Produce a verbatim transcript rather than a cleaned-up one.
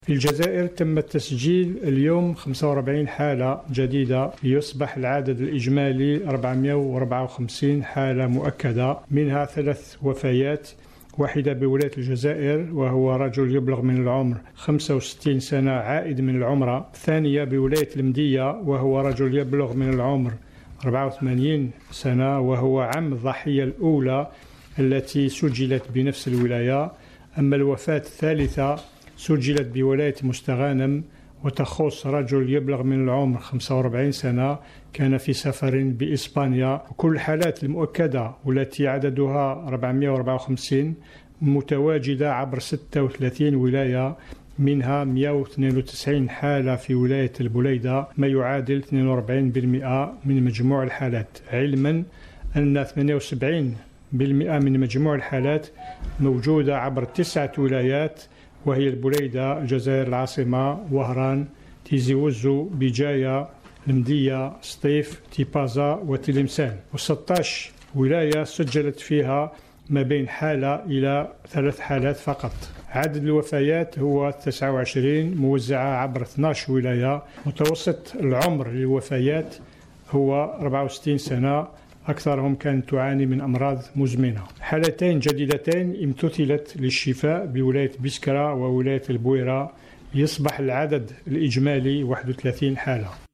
في الجزائر تم تسجيل اليوم خمسة وأربعين حالة جديدة ليصبح العدد الإجمالي أربعمئة وأربعة وخمسين حالة مؤكدة، منها ثلاث وفيات، واحدة بولاية الجزائر وهو رجل يبلغ من العمر خمسة وستين سنة عائد من العمرة، الثانية بولاية المندية وهو رجل يبلغ من العمر أربعة وثمانين سنة وهو عم الضحية الأولى التي سجلت بنفس الولاية. أما الوفاة الثالثة سجلت بولاية مستغانم وتخص رجل يبلغ من العمر خمسة وأربعين سنة كان في سفر بإسبانيا. كل الحالات المؤكدة والتي عددها أربعمئة وأربعة وخمسين متواجدة عبر ستة وثلاثين ولاية، منها مئة واثنين وتسعين حالة في ولاية البليدة، ما يعادل اثنين وأربعين بالمئة من مجموع الحالات، علما أن ثمانية وسبعين بالمئة من مجموع الحالات موجودة عبر تسعة ولايات، وهي البليدة، الجزائر العاصمة، وهران، تيزي وزو، بجاية، المندية، سطيف، تيبازا وتلمسان. وستة عشر ولاية سجلت فيها ما بين حالة إلى ثلاث حالات فقط. عدد الوفيات هو تسعة وعشرين موزعة عبر اثنتي عشرة ولاية. متوسط العمر للوفيات هو أربعة وستين سنة، أكثرهم كانت تعاني من أمراض مزمنة. حالتين جديدتين امتثلت للشفاء بولاية بسكرة وولاية البويرة، ليصبح العدد الإجمالي واحد وثلاثين حالة.